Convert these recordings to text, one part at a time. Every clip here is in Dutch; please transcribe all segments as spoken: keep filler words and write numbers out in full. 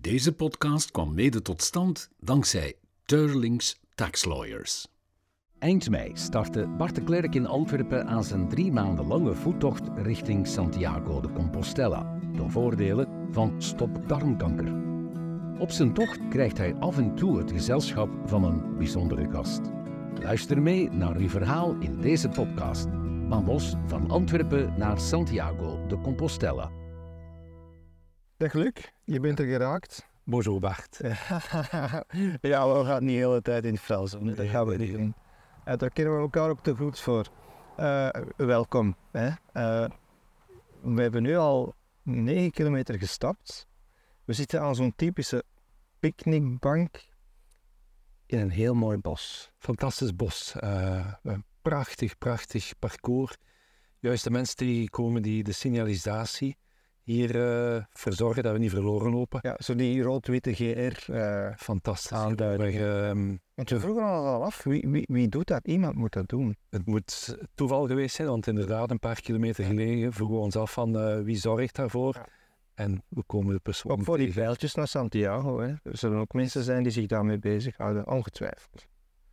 Deze podcast kwam mede tot stand dankzij Teurlings Tax Lawyers. Eind mei startte Bart de Klerk in Antwerpen aan zijn drie maanden lange voettocht richting Santiago de Compostela, ten voordele van Stop Darmkanker. Op zijn tocht krijgt hij af en toe het gezelschap van een bijzondere gast. Luister mee naar uw verhaal in deze podcast. Wandels van Antwerpen naar Santiago de Compostela. Dag Luc, je bent er geraakt. Bonjour Bart. Ja, we gaan niet de hele tijd in het Frans doen, dat gaan we niet doen. Uh, daar kennen we elkaar ook te goed voor. Uh, welkom. Hè. Uh, we hebben nu al negen kilometer gestapt. We zitten aan zo'n typische picknickbank in een heel mooi bos. Fantastisch bos. Uh, een prachtig, prachtig parcours. Juist de mensen die komen die de signalisatie hier uh, verzorgen dat we niet verloren lopen. Ja, zo die rood-witte G R. Uh, Fantastisch. Aanduiding. Um, want we vroegen al af, wie, wie, wie doet dat? Iemand moet dat doen. Het moet toeval geweest zijn, want inderdaad een paar kilometer geleden vroegen we ons af van uh, wie zorgt daarvoor. Ja. En we komen de persoon... Ook voor die veldjes naar Santiago. Hè. Er zullen ook mensen zijn die zich daarmee bezighouden, ongetwijfeld.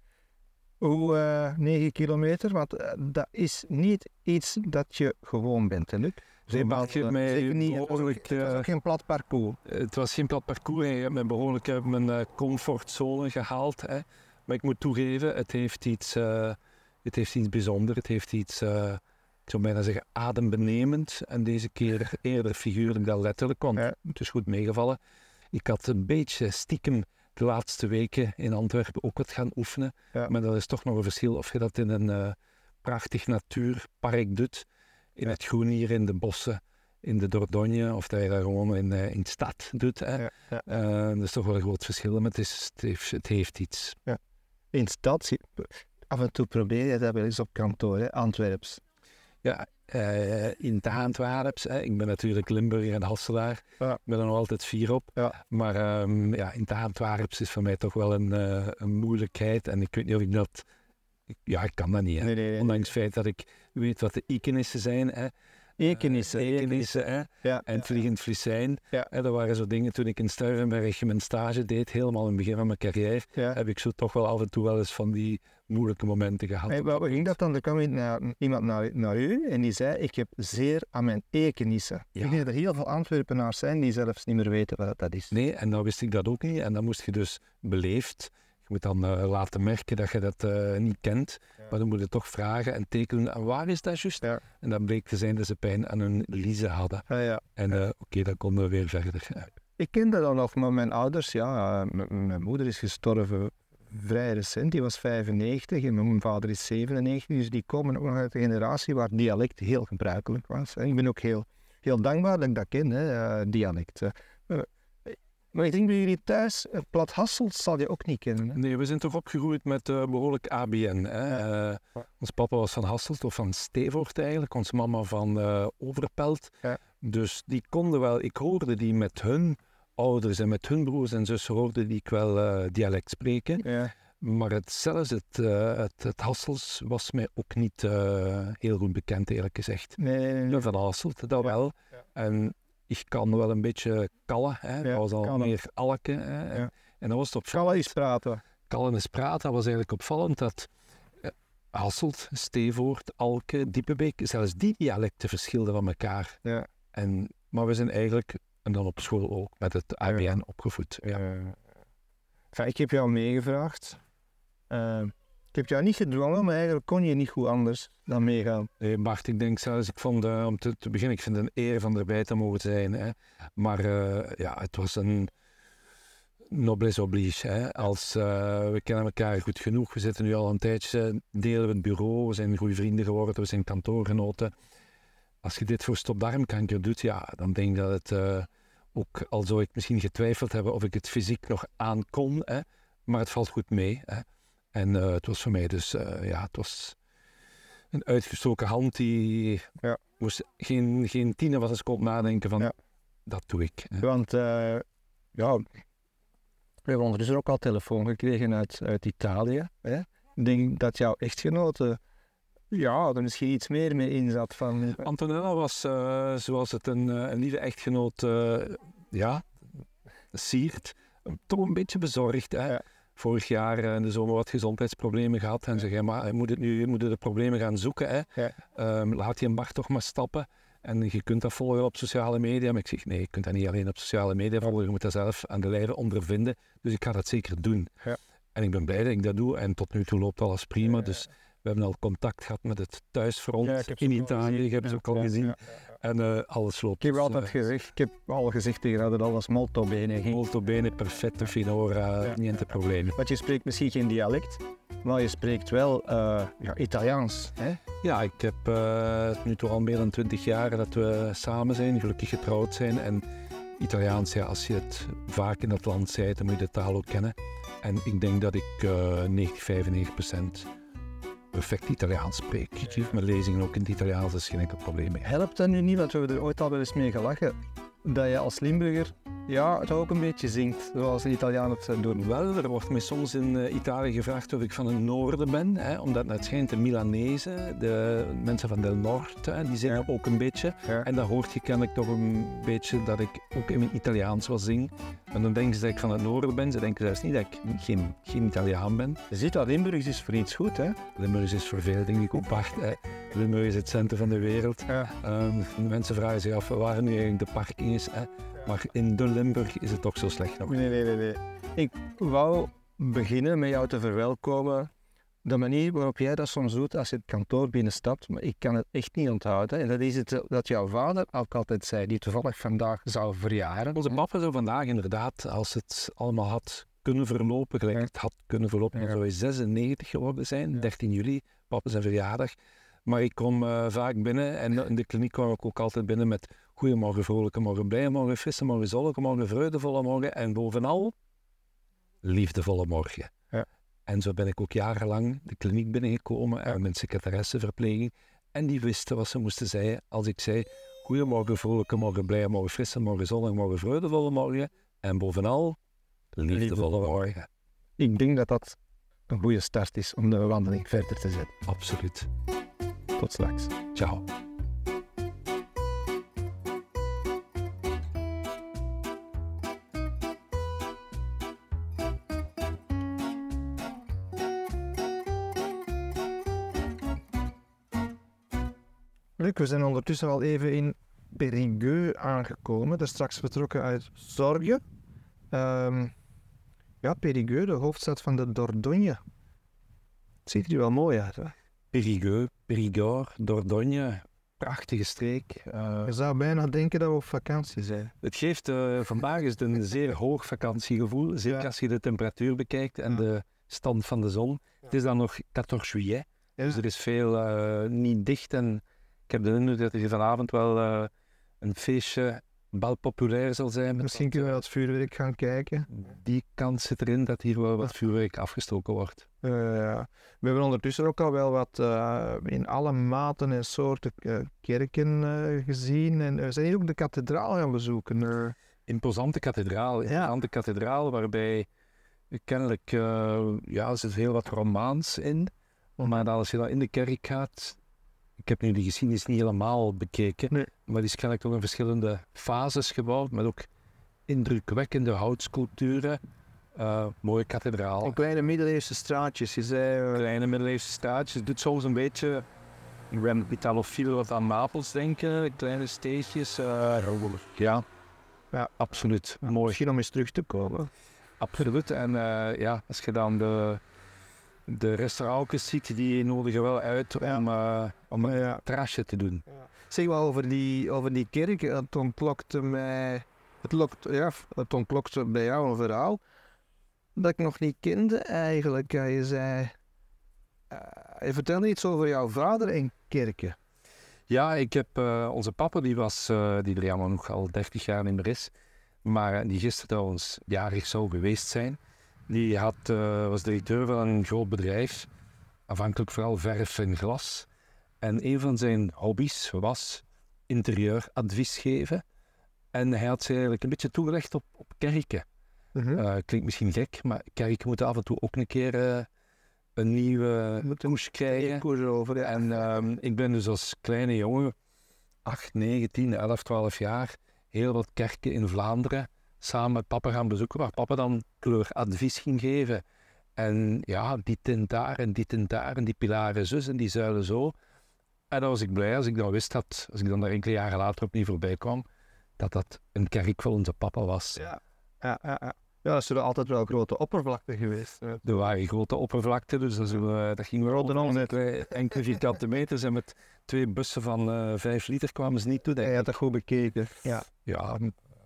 Hoe uh, negen kilometer, want uh, dat is niet iets dat je gewoon bent, hè Luc? Zeker niet, het was ook, het was ook geen plat parcours. Het was geen plat parcours. Je hebt me behoorlijk uit mijn uh, comfortzone gehaald. Hè. Maar ik moet toegeven, het heeft iets, uh, het heeft iets bijzonders. Het heeft iets, uh, ik zou bijna zeggen, adembenemend. En deze keer eerder figuurlijk dan letterlijk, want ja. Het is goed meegevallen. Ik had een beetje stiekem de laatste weken in Antwerpen ook wat gaan oefenen. Ja. Maar dat is toch nog een verschil of je dat in een uh, prachtig natuurpark doet. In het groen hier, in de bossen, in de Dordogne, of dat je dat gewoon in, uh, in de stad doet. Hè. Ja, ja. Uh, dat is toch wel een groot verschil, maar het, is, het, heeft, het heeft iets. Ja. In de stad, af en toe probeer je dat wel eens op kantoor, hè? Antwerps. Ja, uh, in het Antwerps. Hè. Ik ben natuurlijk Limburger en Hasselaar. Ja. Ik ben er nog altijd fier op. Ja. Maar um, ja, in het Antwerps is voor mij toch wel een, uh, een moeilijkheid. En ik weet niet of ik dat... Ja, ik kan dat niet, hè. Nee, nee, nee. Ondanks het feit dat ik weet wat de ikenissen zijn. Hè. Ekenissen. Uh, ekenissen, hè. Ja, en het vliegend Vlissijn. Ja. Hè, dat waren zo dingen toen ik in Stuivenberg mijn stage deed, helemaal in het begin van mijn carrière, ja. Heb ik zo toch wel af en toe wel eens van die moeilijke momenten gehad. Hey, wat ging dat dan? Er kwam naar, iemand naar, naar u en die zei, ik heb zeer aan mijn ekenissen. Ja. Ik denk dat er heel veel Antwerpenaars zijn die zelfs niet meer weten wat dat is. Nee, en dan wist ik dat ook niet. En dan moest je dus beleefd... Je moet dan uh, laten merken dat je dat uh, niet kent, ja. Maar dan moet je toch vragen en tekenen. En waar is dat juist? Ja. En dan bleek te zijn dat ze pijn aan hun liezen hadden. Ja, ja. En uh, oké, okay, dan konden we weer verder. Ja. Ik kende dat nog, maar mijn ouders, ja, uh, m- mijn moeder is gestorven vrij recent, die was vijfennegentig en mijn vader is zevenennegentig, dus die komen ook nog uit de generatie waar dialect heel gebruikelijk was. En ik ben ook heel, heel dankbaar dat ik dat ken, hè, uh, dialect. Uh, Maar ik denk dat jullie thuis, plat Hasselt zal je ook niet kennen. Hè? Nee, we zijn toch opgegroeid met uh, behoorlijk A B N. Hè? Ja. Uh, ja. Ons papa was van Hasselt, of van Stevoort eigenlijk. Ons mama van uh, Overpelt. Ja. Dus die konden wel, ik hoorde die met hun ouders en met hun broers en zussen hoorde die ik wel uh, dialect spreken. Ja. Maar het, zelfs het, uh, het, het Hassels was mij ook niet uh, heel goed bekend, eerlijk gezegd. Nee, nee, nee. Van Hasselt, dat ja. wel. Ja. En ik kan wel een beetje kallen, hè. Ja, dat was al kallen. Meer alke. Hè. Ja. En dat was het opvallend. Kallen is praten. Kallen is praten, dat was eigenlijk opvallend dat eh, Hasselt, Stevoort, Alke, Diepenbeek, zelfs die dialecten verschilden van elkaar. Ja. En, maar we zijn eigenlijk, en dan op school ook, met het A B N ja. opgevoed. Ja. Uh, enfin, ik heb jou meegevraagd. Uh, Ik heb jou niet gedwongen, maar eigenlijk kon je niet goed anders dan meegaan. Nee, Bart, ik denk zelfs, ik vond, uh, om te, te beginnen, ik vind het een eer van erbij te mogen zijn. Hè. Maar uh, ja, het was een noblesse oblige. Hè. Als, uh, we kennen elkaar goed genoeg, we zitten nu al een tijdje, delen we het bureau, we zijn goede vrienden geworden, we zijn kantoorgenoten. Als je dit voor stopdarmkanker doet, ja, dan denk ik dat het, uh, ook al zou ik misschien getwijfeld hebben of ik het fysiek nog aan kon, hè, maar het valt goed mee, hè. En uh, het was voor mij dus, uh, ja, het was een uitgestoken hand die ja. moest geen, geen tiener was eens kon nadenken van, ja. Dat doe ik. Hè. Want, uh, ja, we hebben ondertussen ook al telefoon gekregen uit, uit Italië. Hè? Ik denk dat jouw echtgenote, ja, er misschien iets meer mee in zat van... Antonella was, uh, zoals het een, een lieve echtgenoot, uh, ja... siert. Toch een beetje bezorgd. Hè? Ja. Vorig jaar in de zomer wat gezondheidsproblemen gehad. En zeg, maar je moet, het nu, je moet de problemen gaan zoeken. Hè? Ja. Um, laat die Bart toch maar stappen. En je kunt dat volgen op sociale media. Maar ik zeg, nee, je kunt dat niet alleen op sociale media volgen. Je moet dat zelf aan de lijve ondervinden. Dus ik ga dat zeker doen. Ja. En ik ben blij dat ik dat doe. En tot nu toe loopt alles prima. Ja, ja. Dus we hebben al contact gehad met het thuisfront ja, in Italië. Ik heb ze ook al gezien. Ja, ja, ja. En uh, alles loopt. Ik heb altijd gezegd, ik heb al gezegd tegen dat het alles molto bene ging. Molto bene, perfetto, finora, ja, niente ja. probleem. Want je spreekt misschien geen dialect, maar je spreekt wel uh, ja, Italiaans. Hè? Ja, ik heb uh, nu toch al meer dan twintig jaar dat we samen zijn, gelukkig getrouwd zijn. En Italiaans, ja, als je het vaak in dat land zei, dan moet je de taal ook kennen. En ik denk dat ik uh, negentig, vijfennegentig procent perfect Italiaans spreek. Ik geef mijn lezingen ook in het Italiaans, dat is geen enkel probleem mee. Helpt dat nu niet, want we hebben er ooit al wel eens mee gelachen, dat je als Limburger ja, het ook een beetje zingt, zoals de Italianen het doen? Wel, er wordt mij soms in uh, Italië gevraagd of ik van het noorden ben, hè, omdat het schijnt de Milanezen, de mensen van Del Nord, hè, die zingen ja. ook een beetje. Ja. En dan hoort je kennelijk toch een beetje dat ik ook in mijn Italiaans wel zing. En dan denken ze dat ik van het noorden ben, ze denken zelfs niet dat ik geen, geen Italiaan ben. Je ziet dat Limburgs is voor iets goed, hè? Limburgs is voor veel dingen goed apart. Hè. Limburg is het centrum van de wereld. Ja. Um, de mensen vragen zich af waar nu eigenlijk de parking is. Hè. Maar in de Limburg is het toch zo slecht nog. Nee, nee, nee, nee. Ik wou beginnen met jou te verwelkomen. De manier waarop jij dat soms doet als je het kantoor binnenstapt, maar ik kan het echt niet onthouden. En dat is het dat jouw vader ook altijd zei, die toevallig vandaag zou verjaren. Onze papa zou vandaag inderdaad, als het allemaal had kunnen verlopen, gelijk het had kunnen verlopen, dan zou hij zesennegentig geworden zijn, ja. dertien juli, papa zijn verjaardag. Maar ik kom uh, vaak binnen en in de kliniek kwam ik ook altijd binnen met goeiemorgen, vrolijke morgen, blije morgen, frisse morgen, zonnige morgen, vreugdevolle morgen en bovenal liefdevolle morgen. Ja. En zo ben ik ook jarenlang de kliniek binnengekomen en mijn secretaresse verpleging en die wisten wat ze moesten zeggen als ik zei goeiemorgen, vrolijke morgen, blije morgen, frisse morgen, zonnige morgen, vreugdevolle morgen en bovenal liefdevolle morgen. Ik denk dat dat een goede start is om de wandeling verder te zetten. Absoluut. Tot straks. Ciao. Luc, we zijn ondertussen al even in Périgueux aangekomen. Daar straks vertrokken uit Zorge. Um, ja, Périgueux, de hoofdstad van de Dordogne. Het ziet er wel mooi uit, hè? Périgueux, Périgord, Dordogne, prachtige streek. Uh, Je zou bijna denken dat we op vakantie zijn. Het geeft, uh, vandaag is het een zeer hoog vakantiegevoel, zeker ja. als je de temperatuur bekijkt en ja. de stand van de zon. Ja. Het is dan nog veertien juillet, ja. dus er is veel uh, niet dicht en ik heb de indruk dat er vanavond wel uh, een feestje bal populair zal zijn. Misschien kunnen we wat vuurwerk gaan kijken. Die kans zit erin dat hier wel wat vuurwerk afgestoken wordt. Uh, we hebben ondertussen ook al wel wat uh, in alle maten en soorten uh, kerken uh, gezien. En we zijn hier ook de kathedraal gaan bezoeken. Uh. Imposante kathedraal. Imposante ja. kathedraal waarbij kennelijk uh, ja, er zit heel wat romaans in. Maar als je dan in de kerk gaat... Ik heb nu de geschiedenis niet helemaal bekeken, nee. maar die is kennelijk toch in verschillende fases gebouwd, met ook indrukwekkende houtsculpturen, uh, mooie kathedraal. En kleine middeleeuwse straatjes, je zei... Uh... Kleine middeleeuwse straatjes, het doet soms een beetje, ik ben italofiel wat aan Napels denken, kleine steegjes. Uh, ja. ja, absoluut. Ja, mooi. Misschien om eens terug te komen. Absoluut, en uh, ja, als je dan de... De restaurantjes ziet, die nodigen wel uit ja. om, uh, om een ja. terrasje te doen. Ja. Zeg maar over die, over die kerk, het ontlokte mij, het, lokt, ja, het ontlokte bij jou een verhaal dat ik nog niet kende eigenlijk. Je zei, uh, je vertelde iets over jouw vader en kerken. Ja, ik heb uh, onze papa, die was, uh, die er jammer nog al dertig jaar niet meer is, maar die gisteren trouwens jarig zou geweest zijn. Die had, uh, was directeur van een groot bedrijf, afhankelijk vooral verf en glas. En een van zijn hobby's was interieuradvies geven. En hij had zich eigenlijk een beetje toegelegd op, op kerken. Uh-huh. Uh, klinkt misschien gek, maar kerken moeten af en toe ook een keer uh, een nieuwe koers krijgen. Koers over, ja. En um, ik ben dus als kleine jongen, acht, negen, tien, elf, twaalf jaar, heel wat kerken in Vlaanderen samen met papa gaan bezoeken, waar papa dan kleuradvies ging geven. En ja, die tint daar en die tint daar en die pilaren zus en die zuilen zo. En dan was ik blij als ik dan wist dat, als ik dan daar enkele jaren later opnieuw voorbij kwam, dat dat een kerk van onze papa was. Ja, ja, ja. ja. Ja, dat zullen altijd wel grote oppervlakte geweest. Ja. Er waren grote oppervlakten, dus dat, zullen, dat ging wel Grote op omzet. enkele vierkante meters. En met twee bussen van uh, vijf liter kwamen ze niet toe, denk Hij ik. had dat goed bekeken. Ja. Ja,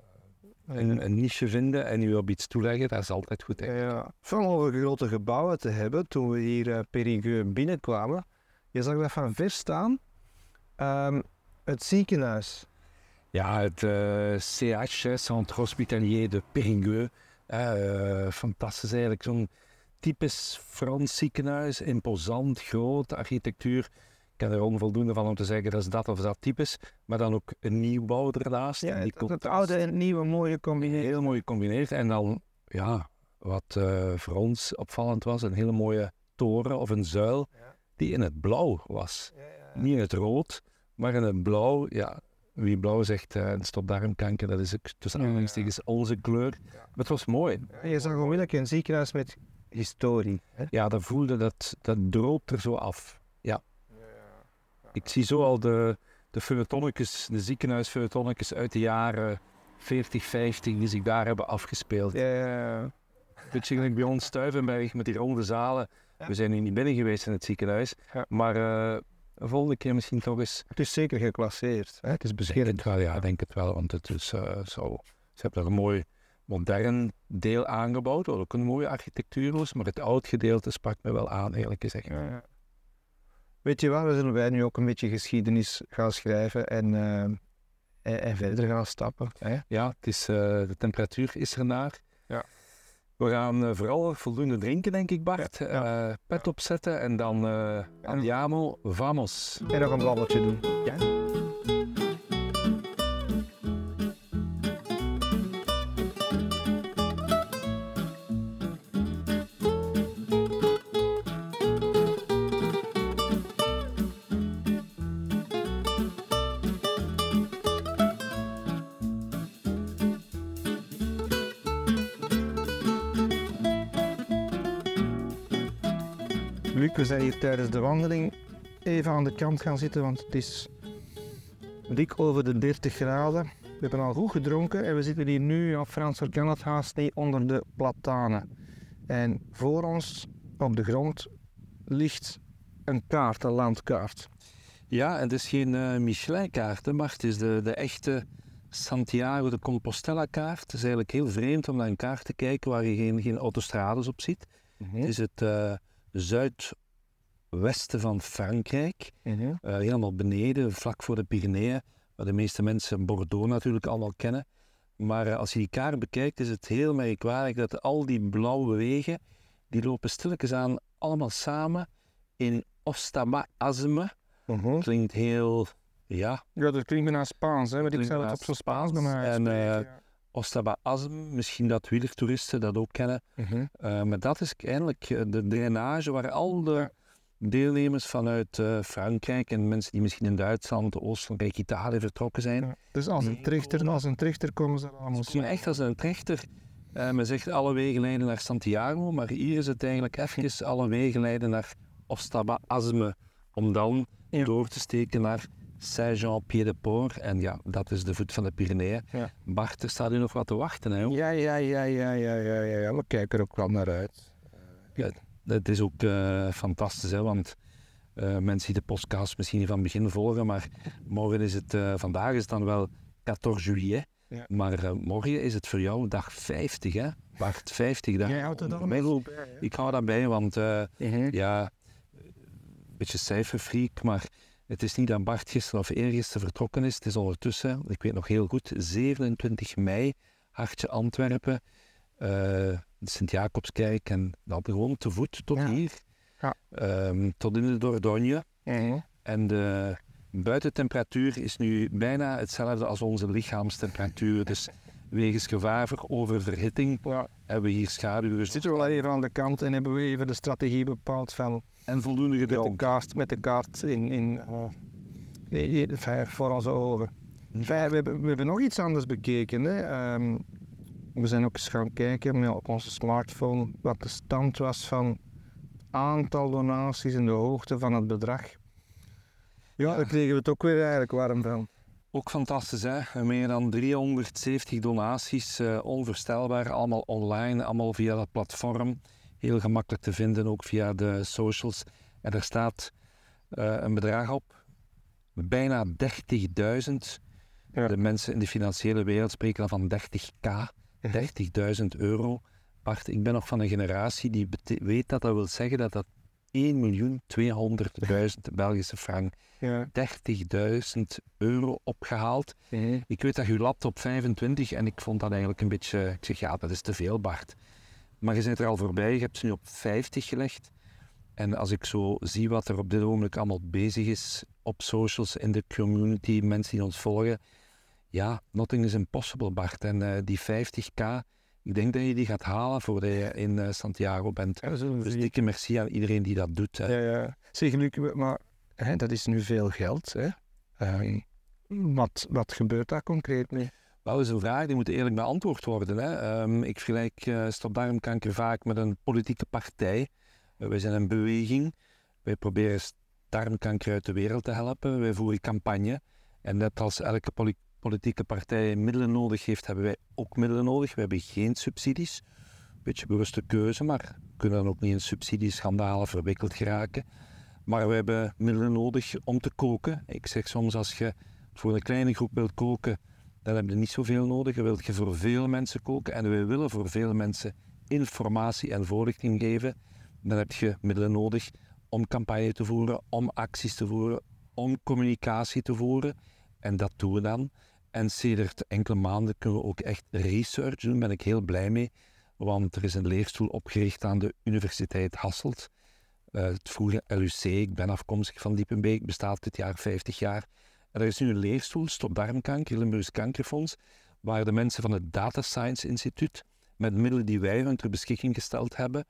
een, een niche vinden en u op iets toeleggen, dat is altijd goed. Denk ik. Ja. Van over grote gebouwen te hebben, toen we hier uh, Périgueux binnenkwamen, je zag dat van ver staan, um, het ziekenhuis. Ja, het uh, C H, Centre Hospitalier de Périgueux. Uh, fantastisch eigenlijk, zo'n typisch Frans ziekenhuis, imposant, groot, architectuur. Ik ken er onvoldoende van om te zeggen dat is dat of dat typisch, maar dan ook een nieuwbouw ernaast. Ja, die het, het oude en het nieuwe mooie gecombineerd. Heel mooi gecombineerd en dan, ja, wat uh, voor ons opvallend was, een hele mooie toren of een zuil ja. die in het blauw was. Ja, ja, ja. Niet in het rood, maar in het blauw, ja. Wie blauw zegt, uh, stopdarmkanker, dat is ook tussen aanhalingstekens ja, ja. onze kleur. Ja. Maar het was mooi. Ja, je zag onmiddellijk een ziekenhuis met historie. Hè? Ja, dat voelde, dat, dat droopt er zo af. Ja. Ja, ja, ja. Ik zie zo al de, de feuilletonnetjes, de ziekenhuisfeuilletonnetjes uit de jaren veertig, vijftig die zich daar hebben afgespeeld. Ja, ja, ja. Beetje gelijk bij ons Stuivenberg met die ronde zalen. Ja. We zijn nu niet binnen geweest in het ziekenhuis, ja. maar... Uh, de volgende keer misschien toch eens... Het is zeker geclasseerd. Hè? Het is beschermd. Wel, ja, ik denk het wel. Want het is uh, zo... Ze hebben er een mooi modern deel aangebouwd. Wat ook een mooie architectuur is. Maar het oud gedeelte sprak me wel aan, eerlijk gezegd. Ja, ja. Weet je waar, we zullen wij nu ook een beetje geschiedenis gaan schrijven en, uh, en, en verder gaan stappen. Hè? Ja, het is, uh, de temperatuur is ernaar. Ja. We gaan uh, vooral voldoende drinken, denk ik, Bart. Ja, ja. Uh, pet ja. opzetten en dan uh, andiamo, vamos. En nog een babbeltje doen. Ja. Luc, we zijn hier tijdens de wandeling even aan de kant gaan zitten, want het is dik over de dertig graden. We hebben al goed gedronken en we zitten hier nu, op Frans kan het haast niet, onder de platanen. En voor ons, op de grond, ligt een kaart, een landkaart. Ja, en het is geen uh, Michelin-kaart, maar het is de, de echte Santiago de Compostela-kaart. Het is eigenlijk heel vreemd om naar een kaart te kijken waar je geen, geen autostrades op ziet. Mm-hmm. Het is het... Uh, zuidwesten van Frankrijk, uh-huh. uh, helemaal beneden, vlak voor de Pyreneeën, waar de meeste mensen Bordeaux natuurlijk allemaal kennen. Maar uh, als je die kaart bekijkt, is het heel merkwaardig dat al die blauwe wegen, die lopen stilletjes aan allemaal samen in Ostaba-Azme. Uh-huh. Klinkt heel, ja... Ja, dat klinkt bijna Spaans, hè, want ik zou het op zo'n Spaans bij mij en, uh, ja. Ostaba-Azme, misschien dat wielertoeristen dat ook kennen. Uh-huh. Uh, maar dat is eigenlijk de drainage waar al de deelnemers vanuit uh, Frankrijk en mensen die misschien in Duitsland, Oostenrijk, Italië vertrokken zijn. Ja, dus als een trechter, als een trechter komen ze allemaal. Ze komen echt als een trechter. Uh, men zegt alle wegen leiden naar Santiago, maar hier is het eigenlijk even alle wegen leiden naar Ostaba-Azme, om dan ja. door te steken naar Saint-Jean-Pied-de-Port. En ja, dat is de voet van de Pyreneeën. Ja. Bart, er staat u nog wat te wachten, hè? Ja, ja, ja, ja, ja, ja, ja, ja. We kijken er ook wel naar uit. Ja, het is ook uh, fantastisch, hè, want uh, mensen die de podcast misschien niet van het begin volgen, maar morgen is het, uh, vandaag is het dan wel veertien juillet, ja. maar uh, morgen is het voor jou dag vijftig, hè? Bart, vijftig dagen. Jij houdt het dan bij, ja. Ik hou daarbij, want uh, uh-huh. ja, een beetje cijferfreak, maar het is niet dat Bart gisteren of eergisteren vertrokken is. Het is ondertussen, ik weet nog heel goed, zevenentwintig mei, hartje Antwerpen, uh, de Sint-Jacobskerk en dat gewoon te voet tot ja. hier, ja. Um, tot in de Dordogne. Uh-huh. En de buitentemperatuur is nu bijna hetzelfde als onze lichaamstemperatuur. Dus wegens gevaar voor oververhitting ja. hebben we hier schaduwen. Zitten we wel even aan de kant en hebben we even de strategie bepaald van... En voldoende gedronken. Met de kaart, met de kaart in, in, uh, voor onze ogen. Enfin, we, hebben, we hebben nog iets anders bekeken. Hè. Um, we zijn ook eens gaan kijken ja, op onze smartphone wat de stand was van het aantal donaties en de hoogte van het bedrag. Ja, ja. Daar kregen we het ook weer eigenlijk warm van. Ook fantastisch, hè? Meer dan driehonderdzeventig donaties, uh, onvoorstelbaar, allemaal online, allemaal via dat platform. Heel gemakkelijk te vinden, ook via de socials. En er staat uh, een bedrag op, bijna dertigduizend. Ja. De mensen in de financiële wereld spreken dan van dertig k, dertigduizend euro. Bart, ik ben nog van een generatie die bete- weet dat dat wil zeggen dat dat één miljoen tweehonderdduizend Belgische frank, ja. dertigduizend euro opgehaald. Mm-hmm. Ik weet dat je lapt op vijfentwintig en ik vond dat eigenlijk een beetje, ik zeg ja, dat is te veel, Bart. Maar je bent er al voorbij, je hebt ze nu op vijftig gelegd. En als ik zo zie wat er op dit moment allemaal bezig is op socials, in de community, mensen die ons volgen, ja, nothing is impossible, Bart. En uh, die vijftig k, ik denk dat je die gaat halen voordat je in uh, Santiago bent. Ja, dus dikke merci aan iedereen die dat doet. Hè. Ja, ja. Zeg, Luc, maar hè, dat is nu veel geld. Hè? Uh, wat, wat gebeurt daar concreet mee? Wel, dat is een vraag die moet eerlijk beantwoord worden. Hè. Um, ik vergelijk uh, Stop Darmkanker vaak met een politieke partij. Uh, wij zijn een beweging. Wij proberen darmkanker uit de wereld te helpen. Wij voeren campagne. En net als elke poli- politieke partij middelen nodig heeft, hebben wij ook middelen nodig. We hebben geen subsidies. Een beetje bewuste keuze, maar we kunnen dan ook niet in subsidieschandalen verwikkeld geraken. Maar we hebben middelen nodig om te koken. Ik zeg soms, als je voor een kleine groep wilt koken, dan heb je niet zoveel nodig. Je wilt je voor veel mensen koken en we willen voor veel mensen informatie en voorlichting geven. Dan heb je middelen nodig om campagne te voeren, om acties te voeren, om communicatie te voeren. En dat doen we dan. En sedert enkele maanden kunnen we ook echt research doen. Daar ben ik heel blij mee. Want er is een leerstoel opgericht aan de Universiteit Hasselt. Uh, het vroege L U C, ik ben afkomstig van Diepenbeek, bestaat dit jaar vijftig jaar. En er is nu een leerstoel, Stop Darmkanker, Limburgs Kankerfonds, waar de mensen van het Data Science Instituut, met middelen die wij hun ter beschikking gesteld hebben,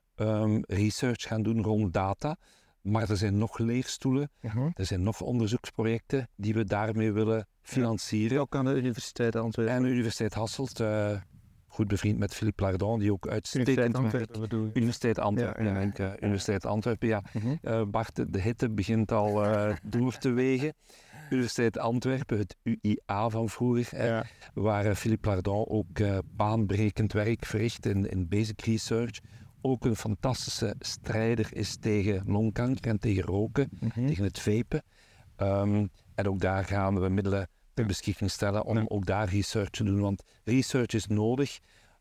um, research gaan doen rond data. Maar er zijn nog leerstoelen, uh-huh. er zijn nog onderzoeksprojecten die we daarmee willen financieren. Ja, ook aan de Universiteit Antwerpen. En de Universiteit Hasselt, uh, goed bevriend met Philippe Lardon, die ook uitstekend Universiteit Antwerpen bedoel je? Universiteit Antwerpen, ja. ja, denk, uh, Universiteit Antwerpen, ja. Uh-huh. Uh, Bart, de hitte begint al uh, door te wegen. Universiteit Antwerpen, het U I A van vroeger, ja. hè, waar uh, Philippe Lardon ook uh, baanbrekend werk verricht in, in basic research. Ook een fantastische strijder is tegen longkanker en tegen roken, mm-hmm. tegen het vapen. Um, en ook daar gaan we middelen ter beschikking stellen om ja. ook daar research te doen. Want research is nodig,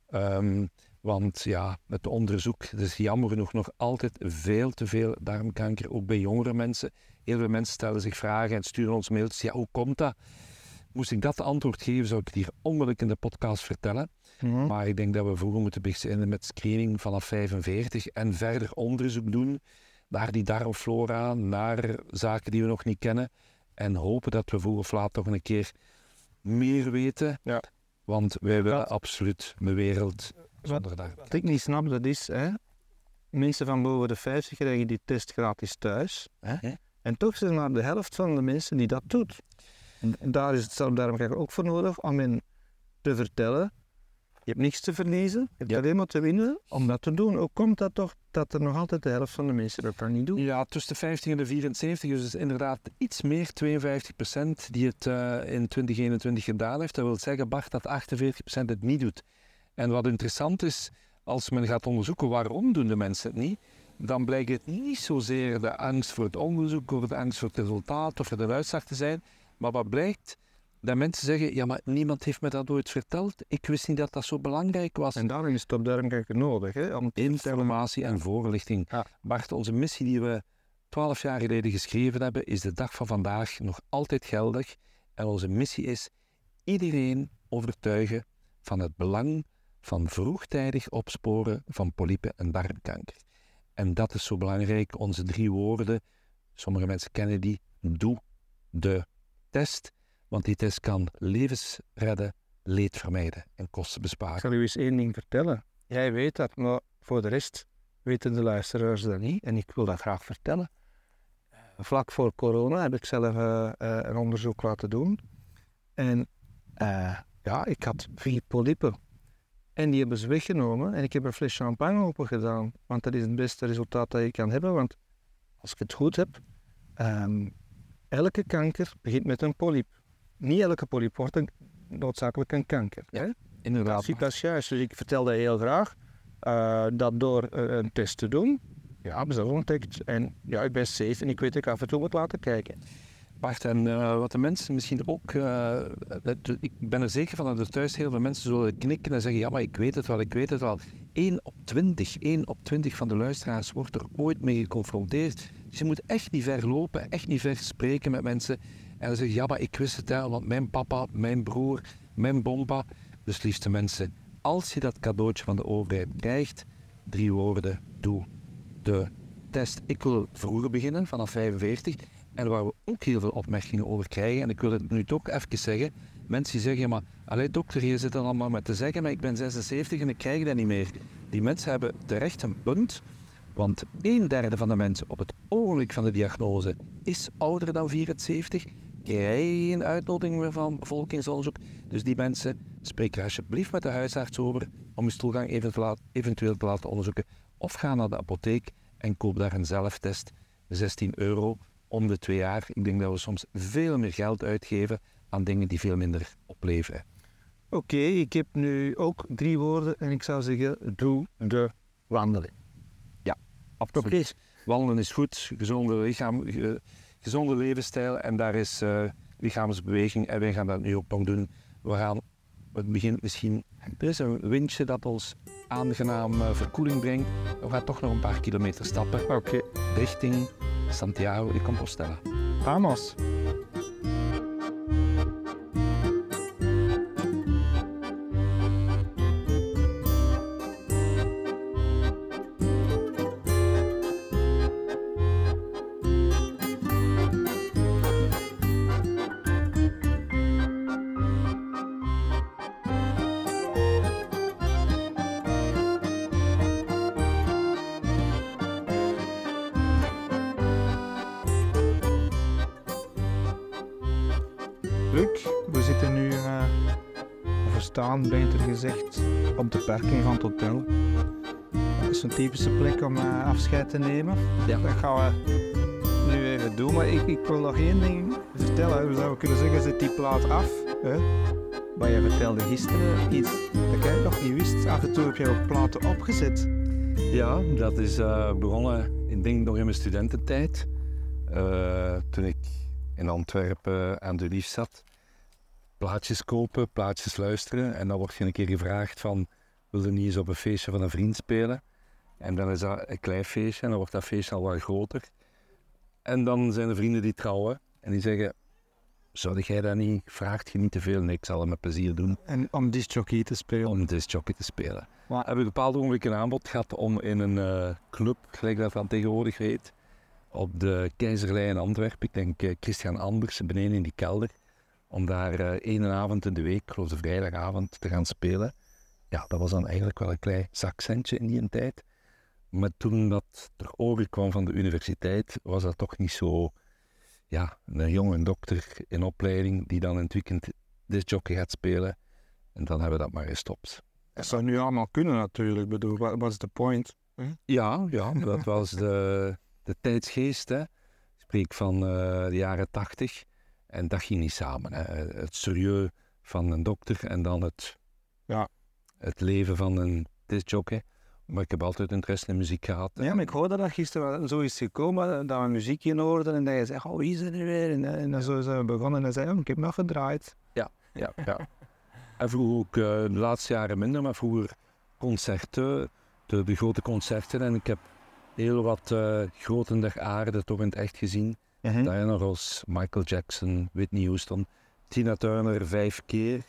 um, want ja, het onderzoek, het is jammer genoeg nog altijd veel te veel darmkanker, ook bij jongere mensen. Heel veel mensen stellen zich vragen en sturen ons mails. Ja, hoe komt dat? Moest ik dat antwoord geven, zou ik het hier onmiddellijk in de podcast vertellen. Mm-hmm. Maar ik denk dat we vroeger moeten beginnen met screening vanaf vijfenveertig en verder onderzoek doen naar die darmflora, naar zaken die we nog niet kennen. En hopen dat we vroeg of laat toch een keer meer weten. Ja. Want wij willen wat, absoluut een wereld zonder darm. Wat ik niet snap, dat is, hè, mensen van boven de vijftig krijgen die test gratis thuis. Hè? Hè? En toch zijn maar de helft van de mensen die dat doet. En, en daar is het Stopdarmkanker ook voor nodig om hen te vertellen. Je hebt niks te verliezen, je hebt ja. alleen maar te winnen om dat te doen. Hoe komt dat toch dat er nog altijd de helft van de mensen dat niet doen? Ja, tussen de vijftig en de vierenzeventig, dus het is inderdaad iets meer, tweeënvijftig procent die het uh, in twintig eenentwintig gedaan heeft. Dat wil zeggen, Bart, dat achtenveertig procent het niet doet. En wat interessant is, als men gaat onderzoeken waarom doen de mensen het niet, dan blijkt het niet zozeer de angst voor het onderzoek, of de angst voor het resultaat, of voor de uitslag te zijn. Maar wat blijkt? Dat mensen zeggen, ja, maar niemand heeft me dat ooit verteld. Ik wist niet dat dat zo belangrijk was. En daarom is Stopdarmkanker nodig, hè? Om informatie en voorlichting. Ja. Bart, onze missie die we twaalf jaar geleden geschreven hebben, is de dag van vandaag nog altijd geldig. En onze missie is iedereen overtuigen van het belang van vroegtijdig opsporen van polypen en darmkanker. En dat is zo belangrijk, onze drie woorden. Sommige mensen kennen die. Doe de test. Want die test kan levens redden, leed vermijden en kosten besparen. Ik zal u eens één ding vertellen. Jij weet dat, maar voor de rest weten de luisteraars dat niet. En ik wil dat graag vertellen. Vlak voor corona heb ik zelf uh, uh, een onderzoek laten doen. En uh, ja, ik had vier polypen. En die hebben ze weggenomen en ik heb een fles champagne open gedaan. Want dat is het beste resultaat dat je kan hebben. Want als ik het goed heb, um, elke kanker begint met een polyp. Niet elke polyp wordt een, noodzakelijk een kanker. Ja, hè? inderdaad. Dat is juist. Dus ik vertelde heel graag uh, dat door uh, een test te doen, ja, hebben ze ontdekt. En ja, ik ben safe en ik weet dat ik af en toe moet laten kijken. Bart, en uh, wat de mensen misschien ook, uh, dat, ik ben er zeker van dat er thuis heel veel mensen zullen knikken en zeggen, ja, maar ik weet het wel, ik weet het wel. één op twintig, één op twintig van de luisteraars wordt er ooit mee geconfronteerd. Dus je moet echt niet ver lopen, echt niet ver spreken met mensen. En dan zeggen, ja, maar ik wist het wel, want mijn papa, mijn broer, mijn bompa. Dus liefste mensen, als je dat cadeautje van de overheid krijgt, drie woorden, doe de test. Ik wil vroeger beginnen, vanaf vijfenveertig. En waar we ook heel veel opmerkingen over krijgen, en ik wil het nu toch even zeggen, mensen die zeggen, maar allee dokter, je zit dan allemaal met te zeggen, maar ik ben zesenzeventig en ik krijg dat niet meer. Die mensen hebben terecht een punt, want een derde van de mensen op het ogenblik van de diagnose is ouder dan vierenzeventig, krijgen geen uitnodiging meer van bevolkingsonderzoek. Dus die mensen, spreek er alsjeblieft met de huisarts over om je stoelgang eventueel te laten onderzoeken, of ga naar de apotheek en koop daar een zelftest, zestien euro. Om de twee jaar. Ik denk dat we soms veel meer geld uitgeven aan dingen die veel minder opleveren. Oké, okay, ik heb nu ook drie woorden en ik zou zeggen, doe de wandeling. Ja, absoluut. Okay. Wandelen is goed, gezonde lichaam, ge, gezonde levensstijl en daar is uh, lichaamsbeweging en wij gaan dat nu ook nog doen. We gaan, het begint misschien, er is een windje dat ons aangenaam uh, verkoeling brengt. We gaan toch nog een paar kilometer stappen. Oké. Okay. Richting Santiago de Compostela. Vamos. Luc, we zitten nu, uh, we staan beter gezegd, op de parking van het hotel. Dat is een typische plek om uh, afscheid te nemen. Ja. Dat gaan we nu even doen, maar ik, ik wil nog één ding vertellen. We zouden kunnen zeggen, zet die plaat af. Hè? Maar jij vertelde gisteren iets dat jij nog niet wist. Af en toe heb jij ook platen opgezet. Ja, dat is uh, begonnen, ik denk nog in mijn studententijd. Uh, toen ik in Antwerpen aan de lief zat. Plaatjes kopen, plaatjes luisteren. En dan word je een keer gevraagd van, wil je niet eens op een feestje van een vriend spelen? En dan is dat een klein feestje en dan wordt dat feestje al wat groter. En dan zijn er vrienden die trouwen en die zeggen, zou jij dat niet, vraagt je niet te veel? Nee, ik zal het met plezier doen. En om discjockey te spelen? Om discjockey te spelen. We hebben een bepaald ogenblik een aanbod gehad om in een uh, club, gelijk dat van tegenwoordig heet, op de Keizerlei in Antwerpen, ik denk uh, Christian Anders, beneden in die kelder, om daar uh, één avond in de week, ik geloof de vrijdagavond, te gaan spelen. Ja, dat was dan eigenlijk wel een klein zakcentje in die tijd. Maar toen dat er overkwam van de universiteit, was dat toch niet zo, ja, een jonge dokter in opleiding die dan in het weekend discjockey gaat spelen. En dan hebben we dat maar gestopt. Dat zou nu allemaal kunnen natuurlijk, bedoel, wat is de point? Hm? Ja, ja, dat was de... De tijdsgeest, hè. Ik spreek van uh, de jaren tachtig. En dat ging niet samen. Hè. Het serieus van een dokter en dan het, ja. het leven van een discjockey. Maar ik heb altijd interesse in muziek gehad. Ja, maar ik hoorde dat gisteren zo is gekomen, dat we muziekje hoorden en dat je zegt, oh, wie is er nu weer? En, en dan zo zijn we begonnen en dan zei je, oh, ik heb nog gedraaid. Ja, ja, ja. En vroeger ook, uh, de laatste jaren minder, maar vroeger concerten, de, de grote concerten. En ik heb heel wat uh, groten der aarde toch in het echt gezien. Uh-huh. Diana Ross, Michael Jackson, Whitney Houston, Tina Turner vijf keer.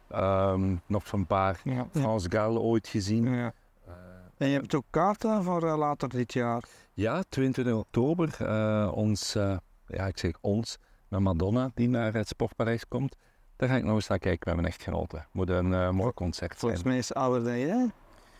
Um, nog zo'n paar. Ja, Frans ja. Gal ooit gezien. Ja. Uh, en je hebt ook kaarten voor uh, later dit jaar? Ja, tweeëntwintig oktober. Uh, ons, uh, ja ik zeg ons, met Madonna die naar het Sportpaleis komt. Daar ga ik nog eens naar kijken met mijn echtgenote. Moet een uh, mooi concert zijn. Volgens mij is het ouder dan jij.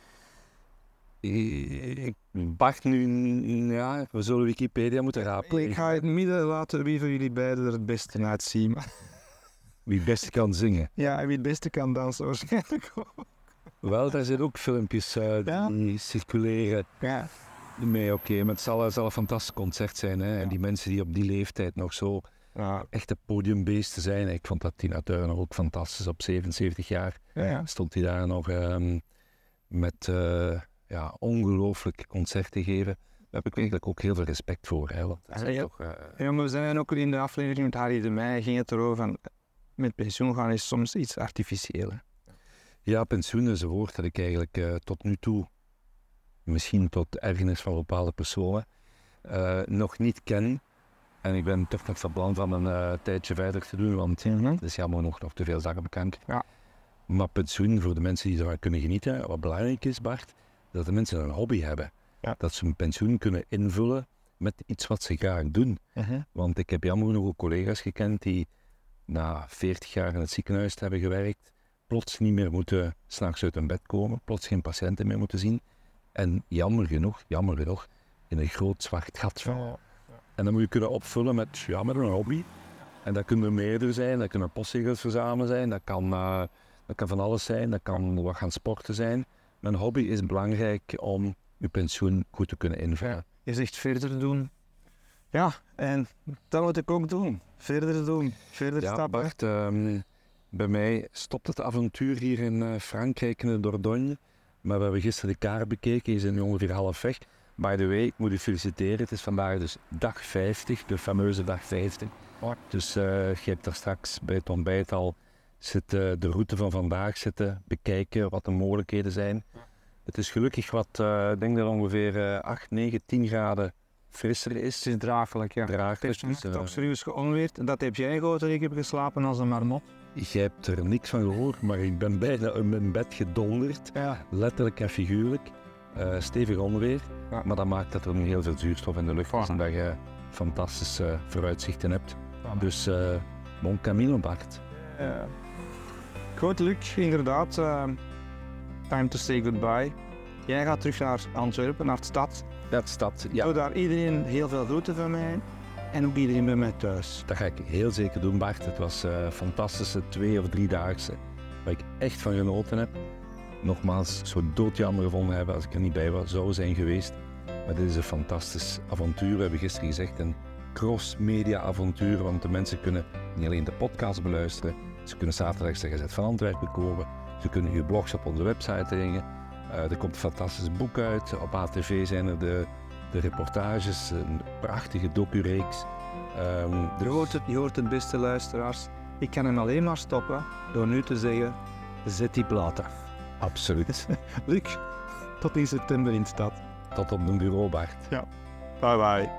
Ik wacht nu, ja, we zullen Wikipedia moeten rapelen. Ik ga in het midden laten wie van jullie beiden er het beste uitzien. Wie het beste kan zingen. Ja, en wie het beste kan dansen waarschijnlijk ook. Wel, daar zijn ook filmpjes uh, Ja. die circuleren. Ja. Nee, oké, okay, maar het zal, zal een fantastisch concert zijn. Hè? Ja. En die mensen die op die leeftijd nog zo Ja. echte podiumbeesten zijn. Ik vond dat Tina Turner ook fantastisch. Op zevenenzeventig jaar Ja, ja. stond hij daar nog um, met uh, ja, ongelooflijk concerten geven. Daar heb ik eigenlijk ook heel veel respect voor. Hè? Want dat is ja, toch, uh... ja, maar we zijn ook in de aflevering met Harry de Meij ging het erover van met pensioen gaan is soms iets artificieel. Hè? Ja, pensioen is een woord dat ik eigenlijk uh, tot nu toe, misschien tot ergernis van bepaalde personen, uh, nog niet ken. En ik ben toch nog van plan van een uh, tijdje verder te doen, want Mm-hmm. het is jammer nog, nog te veel zaken bekend. Ja. Maar pensioen, voor de mensen die ervan kunnen genieten, wat belangrijk is, Bart, dat de mensen een hobby hebben. Ja. Dat ze hun pensioen kunnen invullen met iets wat ze graag doen. Uh-huh. Want ik heb jammer genoeg ook collega's gekend die na veertig jaar in het ziekenhuis hebben gewerkt, plots niet meer moeten 's nachts uit hun bed komen, plots geen patiënten meer moeten zien. En jammer genoeg, jammer genoeg, in een groot zwart gat vallen. Ja. En dan moet je kunnen opvullen met, ja, met een hobby. En dat kunnen er meerdere zijn, dat kunnen postzegels verzamelen zijn, dat kan, uh, dat kan van alles zijn, dat kan wat gaan sporten zijn. Maar een hobby is belangrijk om je pensioen goed te kunnen invullen. Je zegt verder doen. Ja, en dat moet ik ook doen. Verder doen, verder Ja, stappen. Bart, um, bij mij stopt het avontuur hier in uh, Frankrijk, in de Dordogne. Maar we hebben gisteren de kaart bekeken, je bent nu ongeveer half weg. By the way, ik moet u feliciteren, het is vandaag dus dag vijftig, de fameuze dag vijftig. Oh. Dus uh, je hebt daar straks bij het ontbijt al zitten, de route van vandaag zitten bekijken, wat de mogelijkheden zijn. Ja. Het is gelukkig wat, uh, ik denk dat ongeveer uh, acht, negen, tien graden frisser is. Het is draaglijk, ja. Draaglijk. Het is dus, uh, toch serieus geonweerd. En dat heb jij gehoord dat ik heb geslapen als een marmot. Je hebt er niks van gehoord, maar ik ben bijna in mijn bed gedonderd. Ja. Letterlijk en figuurlijk. Uh, stevig onweer. Ja. Maar dat maakt dat er nu heel veel zuurstof in de lucht is Voilà. en dat je fantastische uh, vooruitzichten hebt. Voilà. Dus uh, bon camino, Bart. Uh, goed, Luc, inderdaad. Uh, time to say goodbye. Jij gaat terug naar Antwerpen, naar de stad. Dat is dat, ja. Doe daar iedereen heel veel groeten van mij. En ook iedereen bij mij thuis. Dat ga ik heel zeker doen, Bart. Het was een uh, fantastische twee- of driedaagse waar ik echt van genoten heb. Nogmaals, zo doodjammer gevonden hebben als ik er niet bij was, zou zijn geweest. Maar dit is een fantastisch avontuur. We hebben gisteren gezegd een cross-media avontuur, want de mensen kunnen niet alleen de podcast beluisteren, ze kunnen zaterdags de Gazet van Antwerpen kopen, ze kunnen uw blogs op onze website dringen. Uh, er komt een fantastisch boek uit. Op A T V zijn er de, de reportages, een prachtige docu-reeks. Um, je, hoort het, je hoort het, beste luisteraars. Ik kan hem alleen maar stoppen door nu te zeggen, zet die plaat af. Absoluut. Luc, tot in september in de stad. Tot op mijn bureau, Bart. Ja. Bye bye.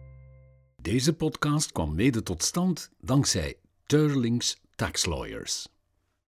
Deze podcast kwam mede tot stand dankzij Teurlings Tax Lawyers.